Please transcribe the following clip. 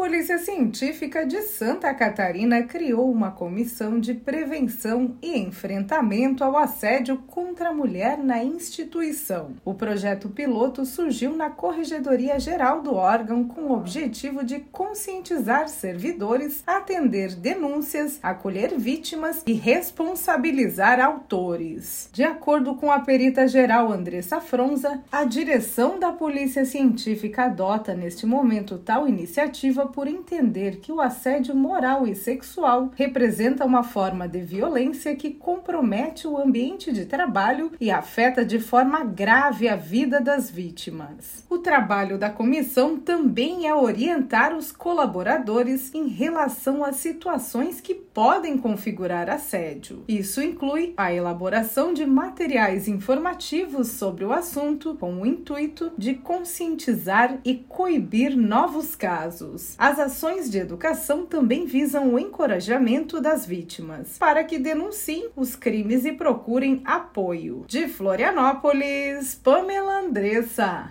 Polícia Científica de Santa Catarina criou uma comissão de prevenção e enfrentamento ao assédio contra a mulher na instituição. O projeto piloto surgiu na Corregedoria Geral do órgão com o objetivo de conscientizar servidores, atender denúncias, acolher vítimas e responsabilizar autores. De acordo com a perita geral Andressa Fronza, a direção da Polícia Científica adota neste momento tal iniciativa por entender que o assédio moral e sexual representa uma forma de violência que compromete o ambiente de trabalho e afeta de forma grave a vida das vítimas. O trabalho da comissão também é orientar os colaboradores em relação às situações que podem configurar assédio. Isso inclui a elaboração de materiais informativos sobre o assunto, com o intuito de conscientizar e coibir novos casos. As ações de educação também visam o encorajamento das vítimas, para que denunciem os crimes e procurem apoio. De Florianópolis, Pamela Andressa.